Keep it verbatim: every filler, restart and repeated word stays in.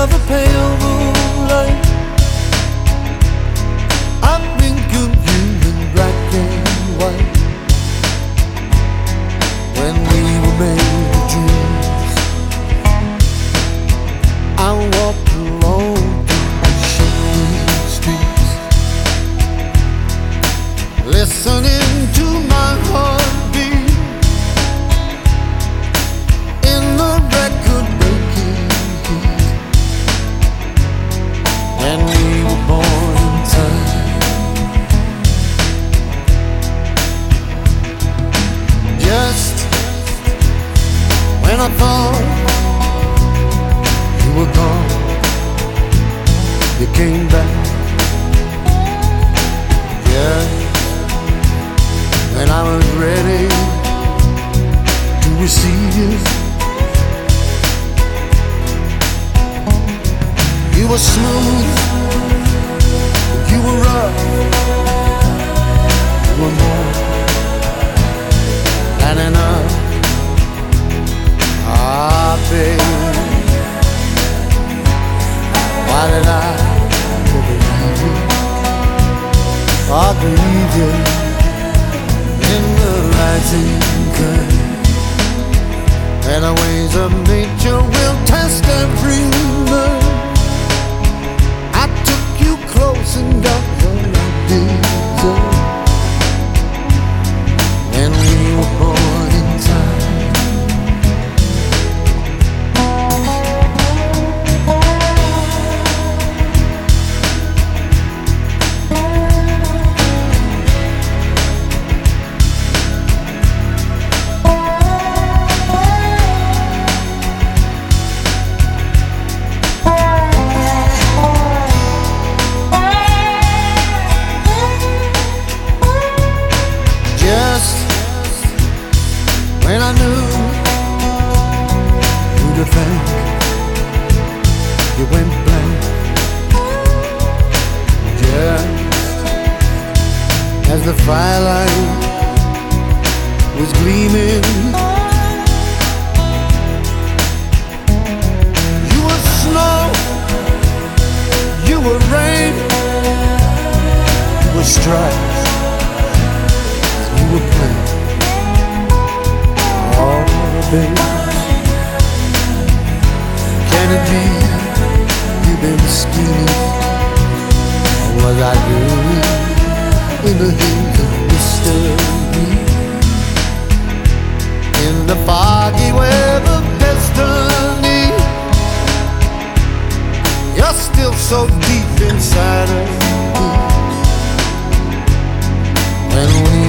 the pale moonlight, I think of you in black and white. When we were made of dreams, I walked alone through the shady streets, listening to my heartbeat in the record-breaking heat. When we were born in time, just when I thought you were gone, you came back. Yeah, and I was ready to receive you. You were smooth, you were rough, you were more than enough. Ah, baby, why did I believe you? I believe you in the rising current, and the ways of nature will test every nerve. I took you close and got what I deserved, and we were born in time. When I knew who to thank, you went blank. Just as the firelight was gleaming, you were snow, you were rain, you were stripes, you were plain. Oh, baby, can it be you've been scheming? Or was I dreaming in the heat of mystery? In the foggy web of destiny, you're still so deep inside of me. When we